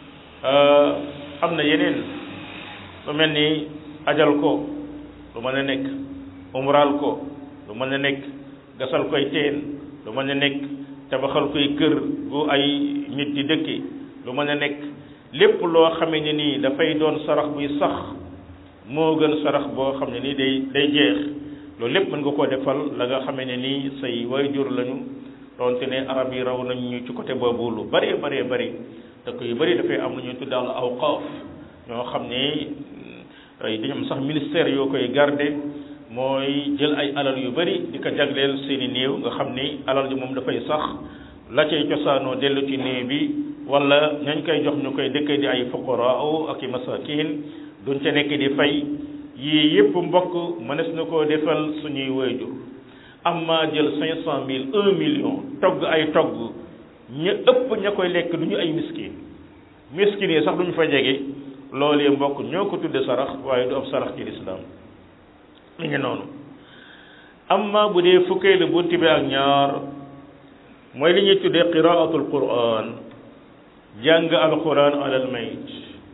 am na yeneen lu mel ni ajal ko lu mën a nekk umraal ko lu mën a nekk gasal koy teen lu mën a nekk tabaxal koy kër gu ay nit di dëkke lu mën a nekk lépp loo xamee ne nii dafay doon sarax buy sax moo gën sarax boo xam ne nii day day jeex loolu lépp mën nga koo defal la nga xamee ne nii say waajur lañu donte ne arab yi raw nañ ñu ci côté boobu lu bëree bëree bëri dëkk yu bëri dafay am lu ñuy tuddal awqaaf ñoo xam ne ay dañu am sax ministère yoo koy garder mooy jël ay alal yu bëri di ko jagleel seeni néew nga xam ni alal ji moom dafay sax la cay cosaanoo dellu ci néew bi wala ñañ koy jox ñu koy dëkkee di ay fuqaraaw ak i masakin duñ ca nekk di fay yii yëpp mbokk mënees na koo defal suñuy waajur amma jël cinq cent mille un million togg ay togg ña ëpp ña koy lekk du ñu ay miskin miskin yi sax duñu fa jege loolee mbokk ñoo ko tudde sarax waaye du ab sarax ci lislaam mi ngi noonu amma bu dee fukkeelu bunt bi ak ñaar mooy li ñuy tuddee qiraatul quran jàng alquran ala al mayit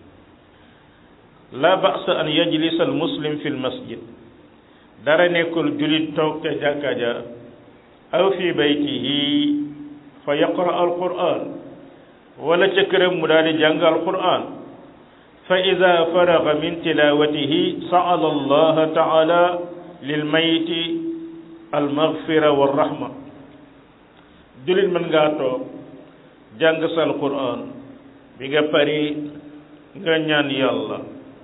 la ba'sa an yajlisa al muslim fi al masjid dara nekkul julit toog ca jàkka ja aw fi baytihi fa yaqra alquran wala ca këram mu daal di jàng alquran fa ida faraga min tilawatihi sa'ala allaha taala lil mayti almaghfira warrahma julit mën ngaa toog jàng sa alquran bi nga pari nga ñaan yàlla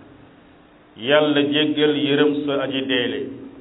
yàlla jéggal yërëm sa aji deele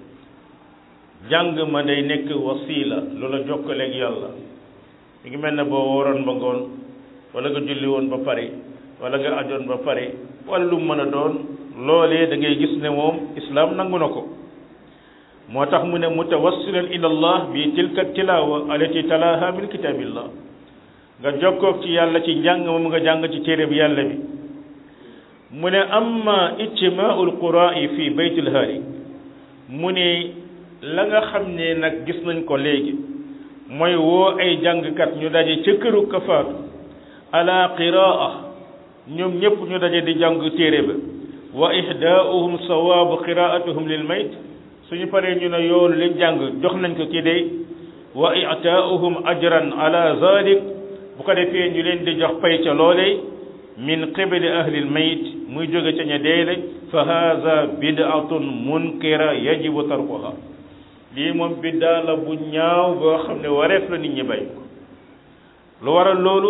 jàng ma day nekk wasila loola jokkaleeg yàlla mi ngi mel ne boo wóoroon ba ngoon wala nga julli woon ba pare wala nga ajoon ba pare wala lu mën a doon loolee da ngay gis ne moom islam nangu na ko moo tax mu ne mutawassilan ila allah bi tilka tilawa alati talaha min kitabillah nga jokkoog ci yàlla ci njàng moom nga jàng ci téere bi yàlla bi mu ne amma ijtimaa'ul quraa'i fi baytil haari mu ne la nga xam ne nag gis nañ ko léegi mooy woo ay jàngkat ñu daje ca këru kafaatu ala qiraa ñoom ñëpp ñu daje di jàng téere ba wa ihdaa'uhum sawaabu qiraa'atuhum lil mayt suñu paree ñu ne yoolu leen jàng jox nañ ko kii day wa i'taa'uhum ajran ala zalik bu ko defee ñu leen di jox pay ca loolee min qibali ahli al mayt muy jóge ca ña deele fa haza bid'atun munkira yajibu tarkuha lii moom biddaa la bu ñaaw boo xam ne wareef la nit ñi bay lu waral loolu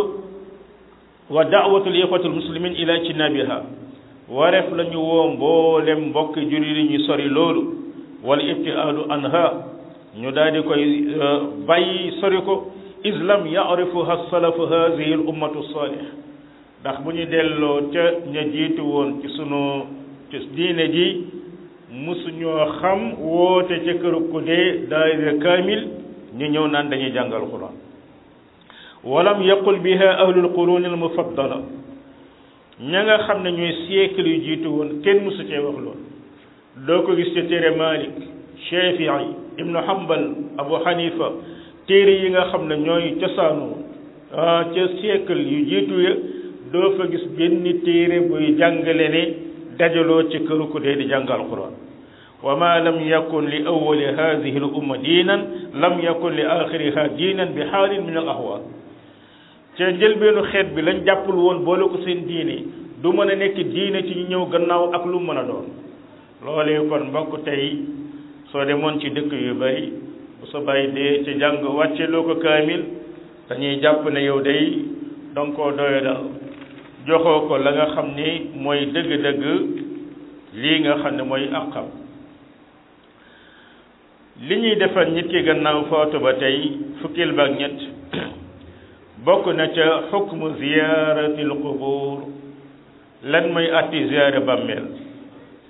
wa da'watul ikhwatul muslimin ila jinabiha wareef la ñu woo mboolem mbokk jullit yi ñu sori loolu wal ibtiaadu anha ñu daal di koy bàyyi sori ko islam ya'rifuha salafu hadhihi al ummatu salih ndax bu ñu delloo ca ña jiitu woon ci sunu ci diine ji musuñoo xam woote ca këru ku dee daayira kaamil ñu ñëw naan dañuy jàngal quran walam yaqul biha ahlul qurun al mufaddala ña nga xam ne ñooy siècle yu jiitu woon kenn musu cee wax loolu doo ko gis ca téere Malik Shafi'i Ibnu Hanbal Abu Hanifa téere yi nga xam ne ñooy cosaanu ca siècle yu jiitu ya doo fa gis benn téere buy jàngale ne dajaloo ci këru ku dee di jàngal quran wa ma lam yakun li awwali hadhihi al umma diinan lam yakun li axiriha diinan bi xaalin min al ahwal ca njëlbeenu xeet bi lañ jàppul woon boole ko seen diine du mën a nekk diine ci ñu ñëw gannaaw ak lu mën a doon loolee kon mbokk tey soo demoon ci dëkk yu bari bu sa bàyyi dee ci jàng wàcce loo ko kaamil dañuy jàpp ne yow day danga koo doyo dal joxoo ko la nga xam ni mooy dëgg-dëgg lii nga xam ne mooy àqam li ñuy defal nit ki gannaaw faatu ba tey fukkil baak ñett bokk na ca xukmu ziyaaratil qubur lan mooy atti ziyaara bàmmeel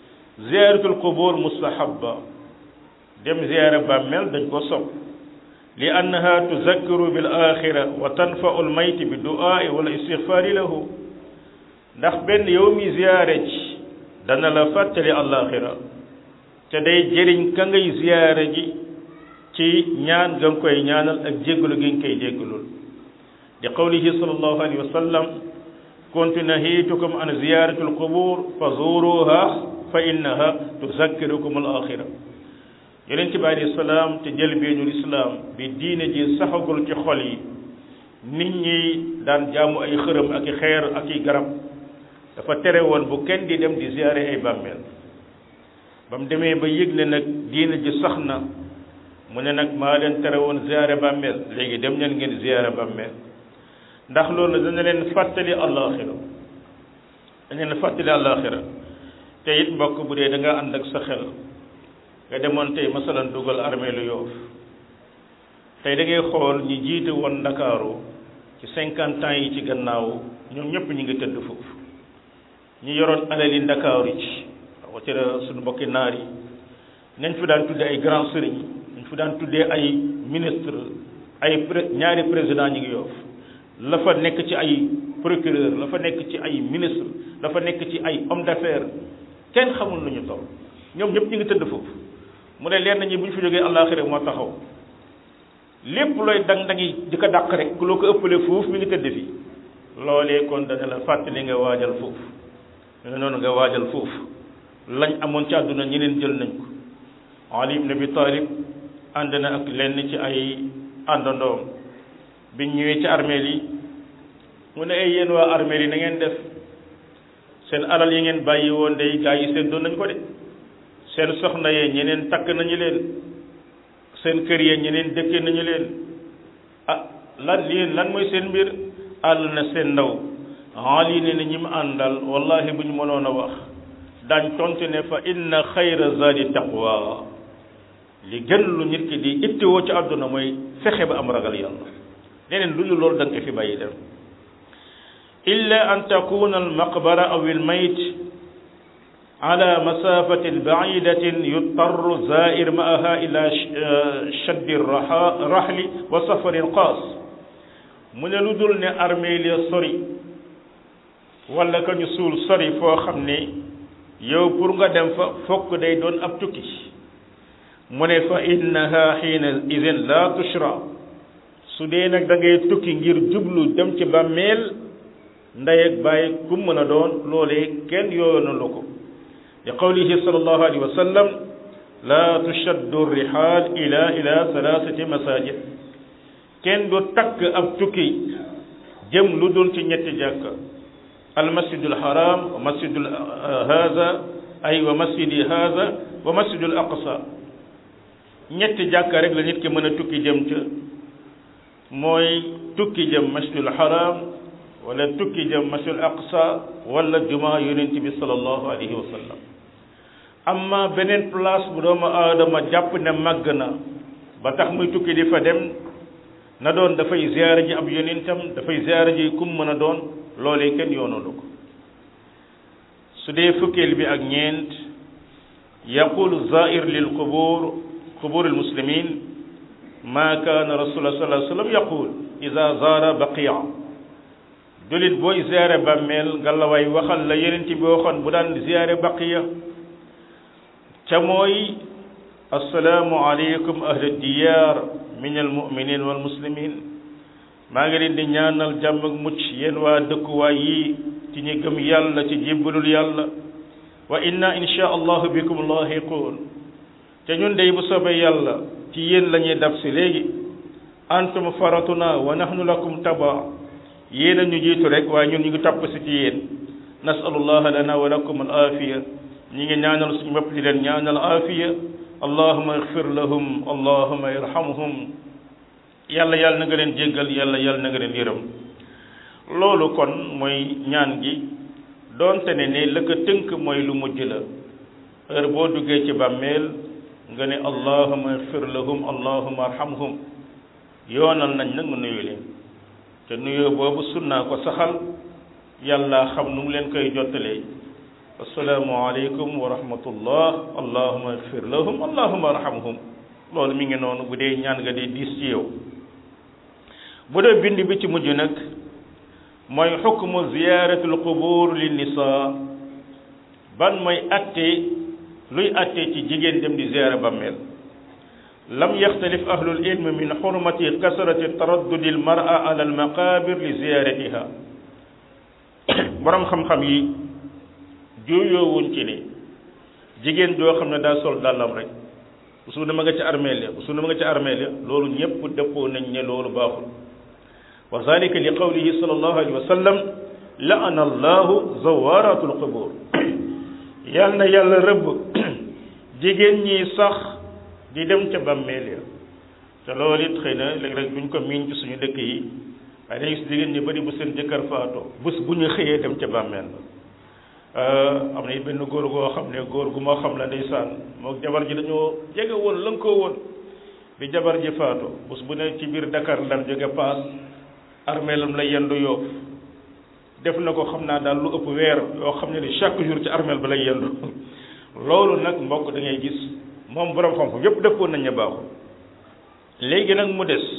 ziyaaratul qubur mustahabba dem ziyaara bàmmeel dañ ko sopp li annaha tuzakkiru bil axira wa tanfau al mayt bi du'aa'i wala istigfaari lahu ndax benn yow mi ziyaare ci dana la fàttali alaxira te day jëriñ ka ngay ziyaare ji ci ñaan ga nga koy ñaanal ak jéggalu gi nga koy jéggalul li qawlihi sallallahu alayhi wa sallam kuntu nahitukum an ziyarati alqubur fa zuruha fa innaha tuzakkirukum alaxira yonent bi alayhi salaam te jëlbeenul islam bi diine ji saxagul ci xol yi nit ñi daan jaamu ay xërëm ak i xeer ak i garab dafa tere woon bu kenn di dem di ziyaare ay bàmmeel ba mu demee ba yëg ne nag diine ji sax na mu ne nag maa leen tere woon ziyaare bàmmeel léegi dem leen ngeen ziyaare bàmmeel ndax loolu dana leen fàttali àllaaxira dana leen fàttali àllaaxira te it mbokk bu dee da nga ànd ak sa xel nga demoon tey masalan dugal armée lu Yoof tey da ngay xool ñi jiite woon Ndakaaru ci cinquante ans yi ci gannaaw ñoom ñëpp ñu ngi tëdd foofu ñi yoroon alali Ndakaaru yi ci wacca suñu mbokki naar yi nañ fi daan tuddee ay grand sëriñ nañ fi daan tuddee ay ministre ay ñaari président ñi ngi Yoof la fa nekk ci ay procureur la fa nekk ci ay ministre la fa nekk ci ay homme d'affaires kenn xamul lu ñu toll ñoom ñëpp ñu ngi tëdd foofu mu ne leer nañu bu ñu fi jógee àllaaxira moo taxaw lépp looy dang dangi di ko dàq rek ku loo ko ëppale foofu mi ngi tëdd fii loolee kon dana la fàttali nga waajal foofu ne noonu nga waajal foofu lañ amoon ci àdduna ñeneen jël nañ ko Ali ibn Abi Talib ànd na ak lenn ci ay àndandoom biñ ñëwee ci armeel yi mu ne ay yéen waa armeel yi na ngeen def seen alal yi ngeen bàyyi woon day gaa yi seen doon nañ ko de seen soxna yee ñeneen takk nañu leen seen kër yee ñeneen dëkkee nañu leen ah lan lii lan mooy seen mbir àll na seen ndaw Ali ne na ñi mu àndal wallahi bu ñu mënoon a wax daañ tontu ne fa inna xayra zadi taqwa li gën lu nit ki di ittewoo ci àdduna mooy fexe ba am ragal yàlla leneen lu ñu loolu da nga ko fi bàyyi dem illa an takuna al maqbara aw al mayt ala masafatin baidatin yutarru zair maaha ila shaddi rahli wa safarin qaas mu ne lu dul ne armeel ya sori wala ka ñu suul sori foo xam ne yow pour nga dem fa fokk day doon ab tukki mu ne fa innaha xiina idin la tushra su dee nag da ngay tukki ngir jublu dem ci bàmmeel ndey ak bàyyi ku mën a doon loolee kenn yoonu la ko li qawlihi sallallahu alayhi wa sallam la tushaddu rihaal ila ila thalathati masajid kenn du takk ab tukki jëm lu dul ci ñetti jàkka al masjidul haram wa masjidul haza ay wa masjidi haza wa masjidul aqsa ñetti jàkka rek la nit ki mën a tukki jëm ca mooy tukki jëm masjidul haram wala tukki jëm masjidul aqsa wala jumaa yonent bi sallallahu alayhi wa sallam amma beneen place bu doomu aadama jàpp ne màgg na ba tax muy tukki di fa dem na doon dafay ziyaara ji ab yonentam dafay ziyaara ji kum mën a doon loolee kenn yoonulu ko su dee fukkeel bi ak ñeent yaqulu zair lil qubur qubur al muslimin ma kaana rasulullah sallallahu alayhi wa sallam yaqul ida zaara baqiya julit booy ziyaare bàmmeel nga la way waxal la yonent bi waxoon bu daan ziyaare baqiya ca mooy assalaamu aleykum ahla diyaar min al muminin wal muslimin maa ngi leen di ñaanal jàmm ak mucc yéen waa dëkkuwaay yi ci ñi gëm yàlla ci jébbalul yàlla wa inna insha allahu bikum lahiqun te ñun day bu soobee yàlla ci yéen la ñuy dab si léegi antum faratuna wa nahnu lakum taba yéen a ñu jiitu rek waaye ñun ñu ngi topp si ci yéen nasalullaha lana wa lakum al afiya ñi ngi ñaanal suñu bopp di leen ñaanal afiya allahuma igfir lahum allahuma irhamhum yàlla yàlla na nga leen jéggal yàlla yàlla na nga leen yërëm loolu kon mooy ñaan gi doonte ne ne la ko tënk mooy lu mujj la heure boo duggee ci bàmmeel nga ne allahuma igfir lahum allahuma arhamhum yoonal nañ nag nga nuyu leen te nuyoo boobu sunnaa ko saxal yàlla xam nu mu leen koy jottalee assalaamu aleykum wa rahmatullah allahuma igfir lahum allahuma arhamhum loolu mi ngi noonu bu dee ñaan nga dee diis ci yow bu dee bind bi ci mujj nag mooy xukmu ziyaratul qubur lin nisa ban mooy atte luy atte ci jigéen dem di ziyaara bàmmeel lam yaxtalif ahlul ilm min xurmati kasrati taraddudi al mar'a ala al maqabir li ziyaratiha borom xam-xam yi juuyoowuñ ci ni jigéen joo xam ne daa sol dàllam rek bu su ne ma nga ca armeel ya bu su ne ma nga ca armeel ya loolu ñëpp dëppoo nañ ne loolu baaxul wa zalika li qawlihi sallallahu alayhi wa sallam la'ana allahu zawaratul qubur yal na yàlla rëbb jigéen ñi sax di dem ca bàmmeel ya te loolu it xëy na léeg-léeg duñ ko miin ci suñu dëkk yi waaye dañuy gis jigéen ñi bari bu seen jëkkër faatoo bés bu ñu xëyee dem ca bàmmeel la am na benn góor goo xam ne góor gu moo xam la ndeysaan moo jabar ji dañoo jege woon lënkoo woon bi jabar ji faatoo bés bu ne ci biir Dakar ndam jóge paas armeelam la yendu Yoof def na ko xam naa daal lu ëpp weer yoo xam ne ni chaque jour ci armeel ba lay yendu loolu nag mbokk da ngay gis moom borom xam-xam yépp dëppoon nañ ne baaxul léegi nag mu des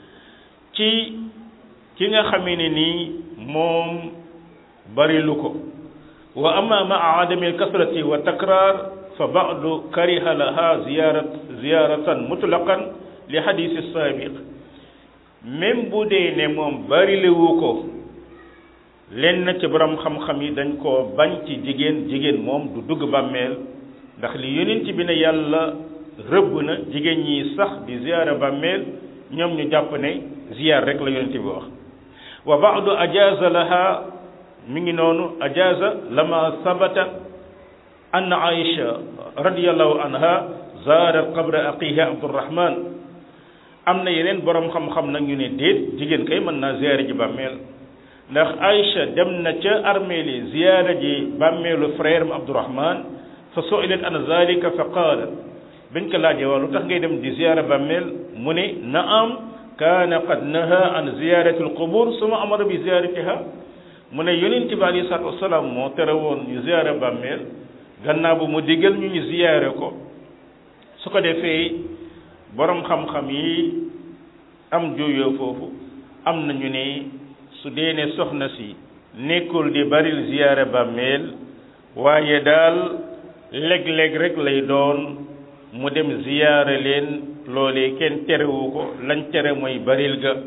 ci ki nga xamee ne nii moom bari lu ko wa amma maa adami kasrati wa takrar fa ba'du kariha laha ziyarat ziyaratan mutlaqan li hadisi sabiq même bu dee ne moom bari lewu ko leen na ci borom xam-xam yi dañ koo bañ ci jigéen jigéen moom du dugg bàmmeel ndax li yonent bi ne yàlla rëbb na jigéen ñi sax di ziyaara bàmmeel ñoom ñu jàpp ne ziyaar rek la yonent bi wax wa ba'du ajaza laha mi ngi noonu ajaza lama sabata an Aïcha radiyallahu anha zaarat qabra aqiha Abdurrahman am na yeneen borom xam-xam nag ñu ne déet jigéen kay mën naa ziyaara ji bàmmeel ndax Aïcha dem na ca armeeli ziyaara ji bàmmeelu frère am Abdurrahman fa su'ilat an zalika fa qaalat biñ ko laajee waa lu tax ngay dem di ziyaara bàmmeel mu ne naam kaana qad naha an ziyarati alqubur suma amara bi ziyaratiha mu ne yonent bi alayhi salaatu wasalaam moo tere woon ñu ziyaara bàmmeel gannaaw bu mu digal ñu ñu ziyaare ko su ko defee borom xam-xam yi am juyoo foofu am nañu ne su dee ne soxna si nekkul di baril ziyaare bàmmeel waaye daal léeg-léeg rek lay doon mu dem ziyaare leen loolee kenn terewu ko lañ tere mooy baril ga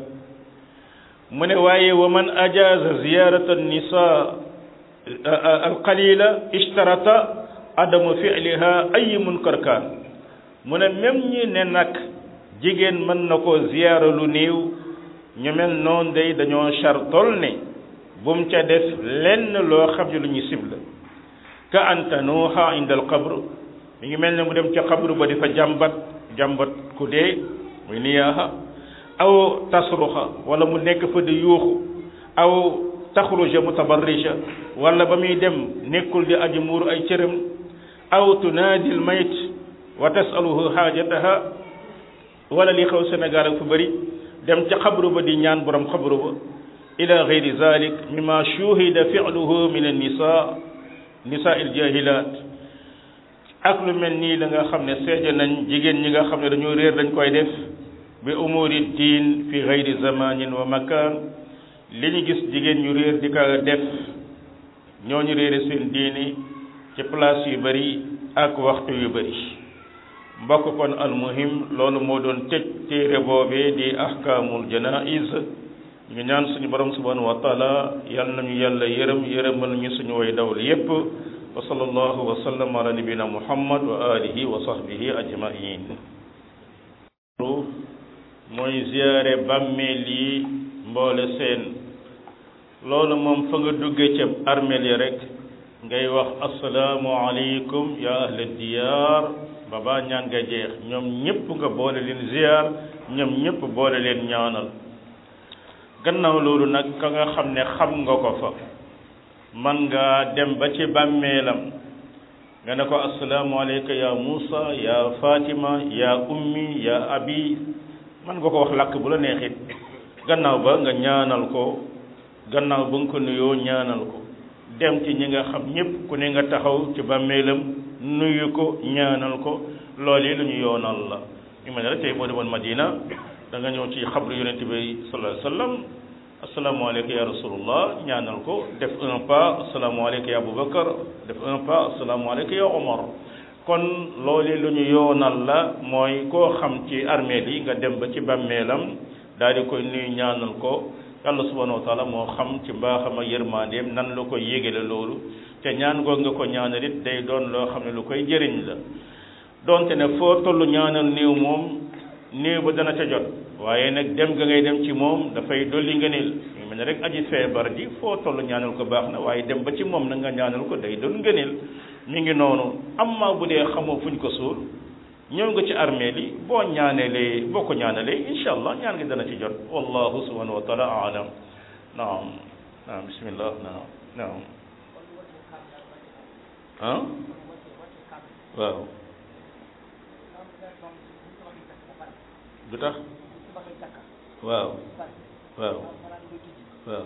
mu ne waaye wa man ajaza ziyarata nisa alqalila ishtarata adamu fi'liha ay munkar kaan mu ne même ñi ne nag jigéen mën na ko ziyaara lu néew ñu mel noonu day dañoo chartol ne bum ca def lenn loo xam ne lu ñu sibla ka anta nuuha inda al qabr mi ngi mel ne mu dem ca qabru ba di fa jàmbat jàmbat ku dee muy niyaaha aw tasruxa wala mu nekk fa di yuuxu aw taxruja mutabarrija wala ba muy dem nekkul di aji muuru ay cëram aw tunaadi al mayt wa tasaluhu xaajataha wala li xew Sénégal ak fu bëri dem ca xabru ba di ñaan borom xabru ba ila gayri zalik mimma shuhida fi'luhu min an-nisa nisa il jahilat ak lu mel nii la nga xam ne seede nañ jigéen ñi nga xam ne dañoo réer dañ koy def bi umuri diin fi gayri zamanin wa makan li ñu gis jigéen ñu réer di ko def ñooñu réere seen diini ci place yu bëri ak waxtu yu bëri mbokk kon almuhim loolu moo doon tëj téere boobee di ahkaamul janaiz ñu ñaan suñu borom subhanahu wa taala yal nañu yàlla yërëm yërëmal ñu suñu way dawlu yépp wa sallallahu wa sallam ala nabina muhammad wa alihi wa sahbihi ajmain mooy ziyaare bàmmeel yi mboole seen loolu moom fa nga dugge ca armeel yi rek ngay wax assalaamu aleykum ya ahla diyaar baba ñaan nga jeex ñoom ñëpp nga boole leen ziyaar ñoom ñëpp boole leen ñaanal gannaaw loolu nag ka nga xam ne xam nga ko fa man nga dem ba ci bàmmeelam nga ne ko assalaamu aleyka ya Muusa ya Fatima ya ummi ya abi man nga ko wax làkk bu la neexit gannaaw ba nga ñaanal ko gannaaw ba nga ko nuyoo ñaanal ko dem ci ñi nga xam ñëpp ku ne nga taxaw ci bàmmeelam nuyu ko ñaanal ko loolu yi lu ñu yoonal la ñu mel ne rek tey boo demoon Madina da nga ñëw ci xabru yonente bi sallallahu alayhi wa sallam asalaamaaleykum ya rasulullah ñaanal ko def un pas asalaamaaleykum ya Aboubacar def un pas asalaamaaleykum ya Omar kon loolee lu ñu yoonal la mooy koo xam ci armeel yi nga dem ba ci bàmmeelam daal di koy nuyu ñaanal ko yàlla subhanahu wa taala moo xam ci mbaaxam ak yërmandeem nan la koy yégale loolu te ñaan goog nga ko ñaanal it day doon loo xam ne lu koy jëriñ la donte ne foo tollu ñaanal néew moom néew ba dana ca jot waaye nag dem ga ngay dem ci moom dafay dolli ngëneel ñu mel ne rek aji feebar ji foo tollu ñaanal ko baax na waaye dem ba ci moom na nga ñaanal ko day doon ngëneel mi ngi noonu amma bu dee xamoo fuñ ko suul ñëw nga ci armée li boo ñaanelee boo ko ñaanalee incha allah ñaan nga dana ci jot wallahu subhanahu wa taala alam naam naam bismillah naam naam ah waaw du tax waaw waaw waaw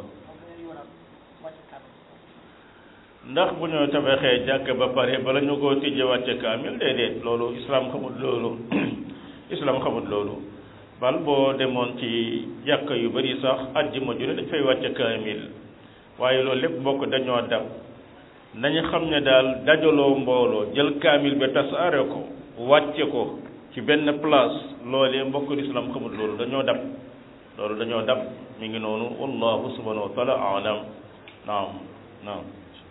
ndax bu ñu tabaxee jàkk ba pare bala ñu ko tijje wàcce kaamil déedéet loolu islam xamul loolu islam xamul loolu bal boo demoon ci jàkk yu bari sax àjjuma ju ne dañ fay wàcce kaamil waaye loolu lépp mbokk dañoo dab nañu xam ne daal dajaloo mbooloo jël kaamil ba tasaare ko wàcce ko ci benn place loolee mbokk islam xamul loolu dañoo dab loolu dañoo dab mi ngi noonu wallahu subhanahu wa taala alam naam naam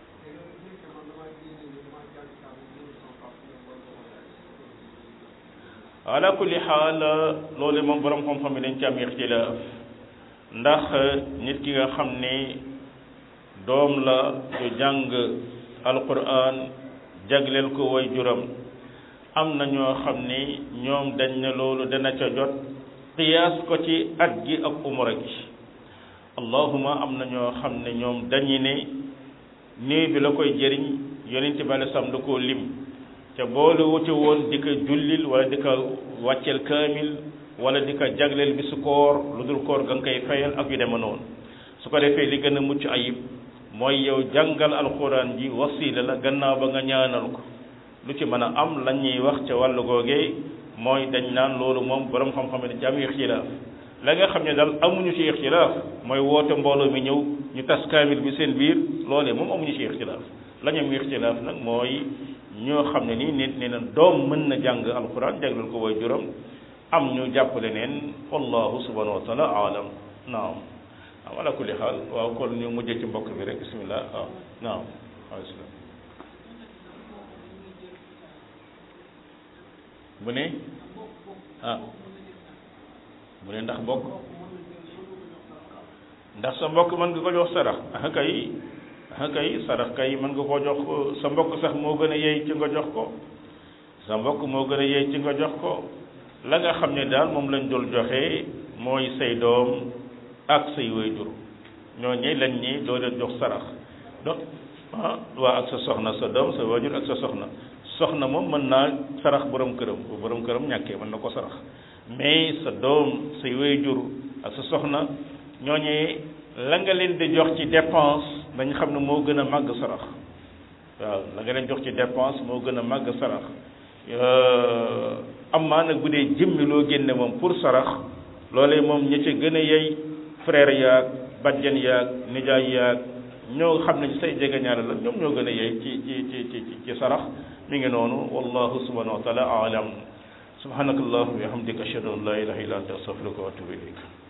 ala kulli xaal loolu moom borom xam-xam yi dañ ci am ixtilaaf ndax nit ki nga xam ni doom la du jàng alquran jagleel ko way juram am na ñoo xam ni ñoom dañ ne loolu dana ca jot qiyaas ko ci at gi ak umra gi allahuma am na ñoo xam ne ñoom dañu ne nii bi la koy jëriñ yonent bi alei salaam da koo lim te boole wuti woon di ko jullil wala di ko wàcceel kaamil wala di ko jagleel bi su koor lu dul koor ga nga koy fayal ak yu deme noonu su ko defee li gën a mucc ayib mooy yow jàngal alquran ji wasiila la gannaaw ba nga ñaanal ko lu ci mën a am lañ ñuy wax ca wàllu googee mooy dañ naan loolu moom borom xam-xam ne ci am ixtilaaf la nga xam ne daal amuñu ci ixtilaaf mooy woote mbooloo mi ñëw ñu tas kaamil bi seen biir loolee moom amuñu ci ixtilaaf la ñu am ixtilaaf nag mooy ñoo xam ne nii nit ne na doom mën na jàng alquran jagleel ko way juram am ñu jàppale neen wallahu subhanahu wa taala alam naam waaw ala kulli xaal waaw kon ñu mujjee ci mbokk bi rek bismillah waaw naam bismillah bu ne ah bu ne ndax mbokk ndax sa mbokk mën nga ko jox sarax ah kay ah kay sarax kay mën nga koo jox sa mbokk sax moo gën a yey ci nga jox ko sa mbokk moo gën a yey ci nga jox ko la nga xam ne daal moom lañ dul joxe mooy say doom ak say waajur ñooñu lañ ñi doo leen jox sarax donc ah waa ak sa soxna sa doom sa waajur ak sa soxna soxna moom mën naa sarax borom këram bu borom këram ñàkkee mën na ko sarax mais sa doom say waajur ak sa soxna ñooñu la nga leen di jox ci dépense dañ xam ne moo gën a màgg sarax waaw la nga leen jox ci dépense moo gën a màgg sarax amaa nag bu dee jëmmi loo génne moom pour sarax loolee moom ña ci gën a yey frère yaag bajjan yaag nijaay yaag ñoo xam ne say jegeñaale la ñoom ñoo gën a yey ci ci ci ci ci sarax mi ngi noonu wallahu subhanahu wa taala alam subhanakallahumma wa bihamdika ashhadu an la ilaha illa anta astaghfiruka wa atubu ilayk